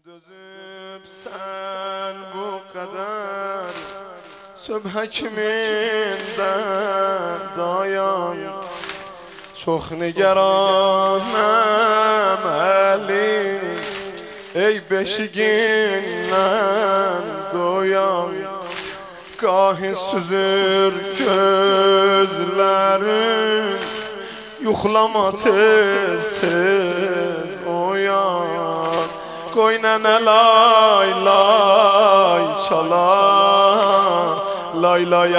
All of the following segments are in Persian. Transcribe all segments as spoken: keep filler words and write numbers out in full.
Düzübsen bu kadar Subha kiminden dayan Çok nigeranım Ali Ey beşiğinden doyan Gahi süzür gözlerin Yuhlama tez tez oyan Koy nene lay lay çalar Lay lay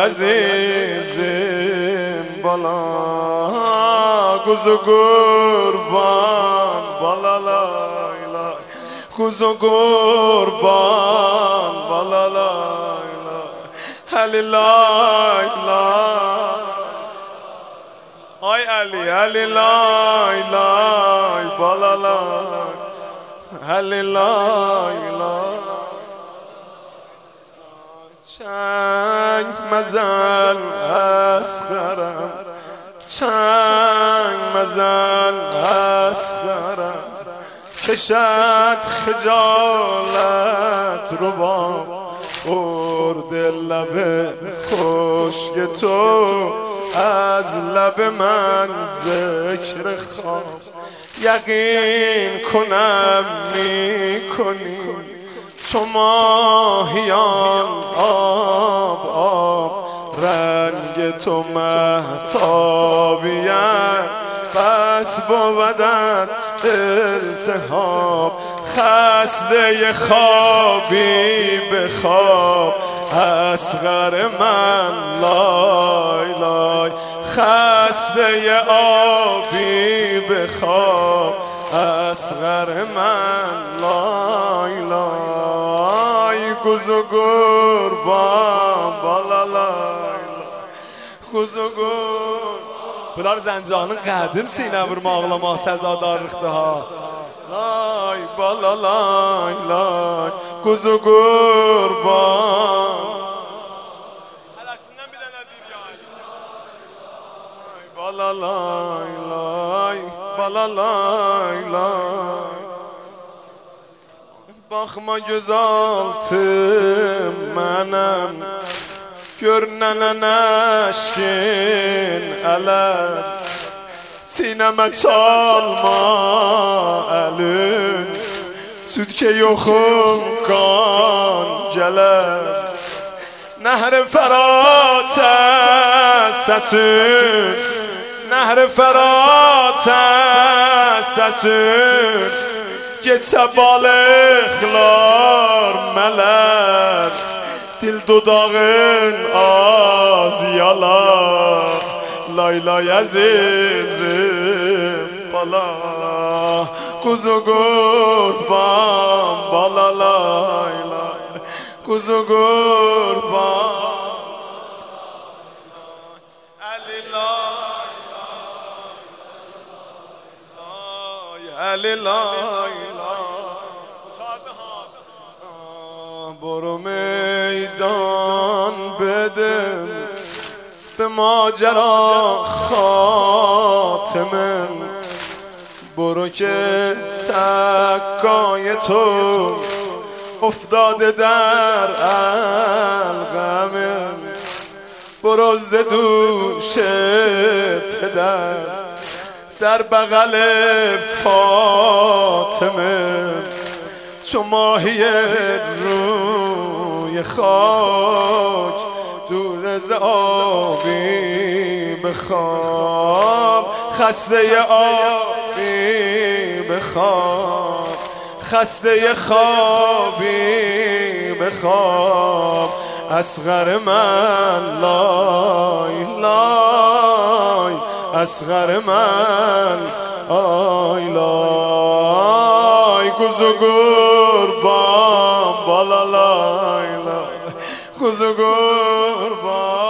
azizim bala Kuzu kurban bala lay lay Kuzu kurban bala lay lay Ali lay lay Ay Ali Ali lay lay bala lay Ali lay lay Çeng mezel asgarım Çeng mezel asgarım Keşet خجالت ربام اور دل لب خشک تو از لب من ذکر خواب یقین کنم میکنی چو ماهیان آب آب رنگ تو مهتابی است بس بودت التهاب خسته خوابی به خواب اصغر من لای لای خسته آبی به خواب اصغر من لای لای کوزو قربان بالا لای کوزو قربان Bunlar Zəncanın qədim sinə vurma ağlama səzadarlıqdır ha Lay bala lay lay Kuzu qurban Hələsindən bir dənə deyim ya Lay bala lay lay Bala lay lay Baxma göz altım mənəm Görünən əşkin ələr Sinəmə çalma əlün Süd ki yoxum qan gələr Nəhr-i fərətə səsün Nəhr-i fərətə səsün Getsə balıqlar mələr Dil dudağın az yalar Lay lay azizim bala Kuzu qurban bala lay lay Kuzu qurban Ali lay lay Ali lay lay برو میدان بدم به ماجرا خاتمه برو که سکای تو افتاده در القمه برو ز دوش پدر در بغل فاطمه چو ماهی روی خاک دور از آبی بخواب خسته آبی بخواب خسته خوابی بخواب اصغر من لای لای اصغر من آی لای کوزو قربان بالا لای لای کوزو قربان